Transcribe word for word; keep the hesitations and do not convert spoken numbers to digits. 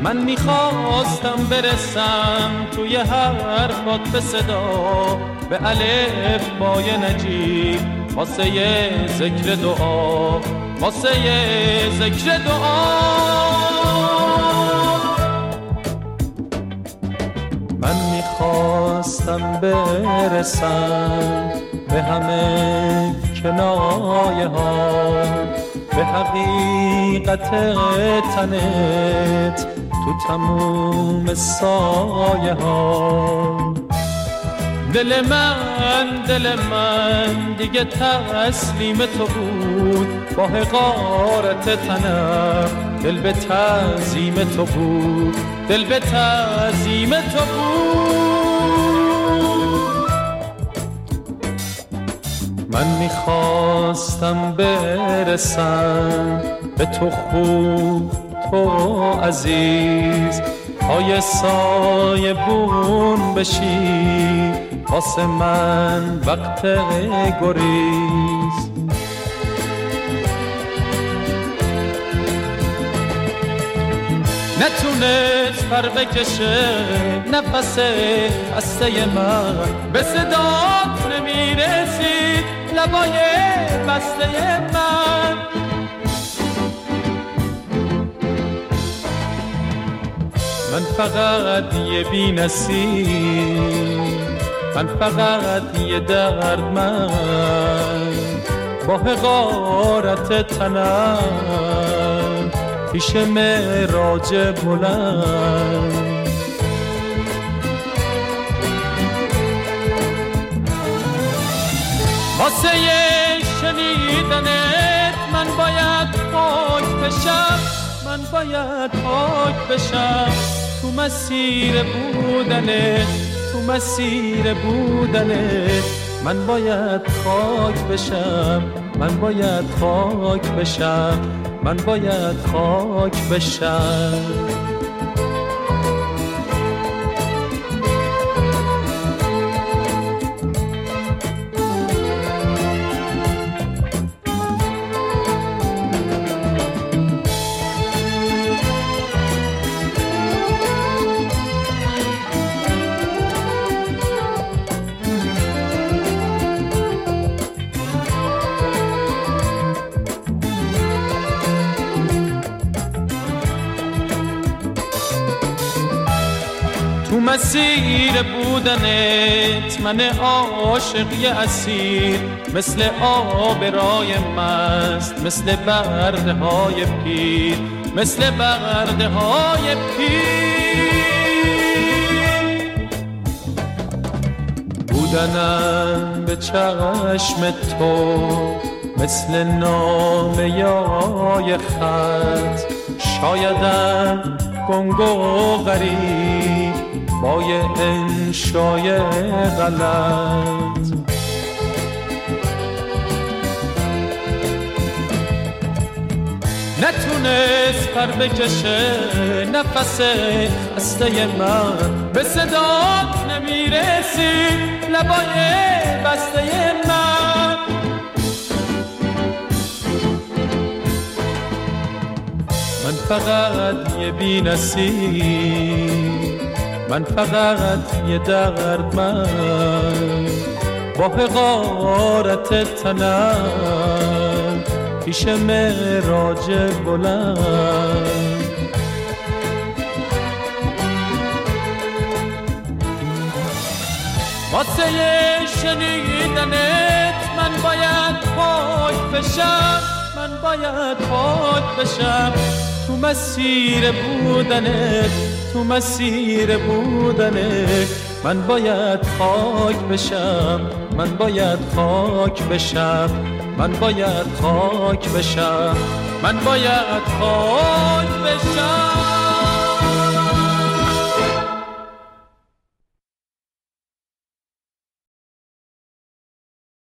من میخواستم برسم توی حرفات به صدا، به الف بای نجیب واسه یه ذکر دعا، واسه یه ذکر دعا. من میخواستم برسم به همه کنایه ها، به حقیقت تنت تو تموم سایه ها. دل من دل من دیگه تسلیم تو بود، با حقارت تنم دل به تعظیم تو بود، دل به تعظیم تو بود. من میخواستم برسم به تو خوب تو عزیز، پای سایه بون بشی واسه من وقت گریز. نتونست پر بکشه نفس خسته من، به صدات نمیرسید لبای بسته من. من فقط یه بی نصیب، من فقط یه درد من، با حقارت تنم پیش معراج بلند. واسه یه شنیدنت من باید پاک بشم، من باید پاک بشم تو مسیر بودنت، تو مسیر بودنت. من باید خاک بشم، من باید خاک بشم، من باید خاک بشم. تو مسیر بودنت من عاشقی اسیر، مثل آب رای مست، مثل برده های پیر، مثل برده های پیر. بودنم به چشم تو مثل نامه یای خط، شایدم گنگ و غریب با یه انشای غلط. نتونست پر بکشه نفس خسته من، به صدات نمیرسی لبای بسته من. من فقط یه بی نصیب، من فقط یه درد من، با حقارت تنم پیش معراج بلند. واسه شنیدنت من باید پاک بشم، من باید پاک بشم تو مسیر بودنت، تو مسیر بودنت. من باید خاک بشم، من باید خاک بشم، من باید خاک بشم، من باید خاک بشم.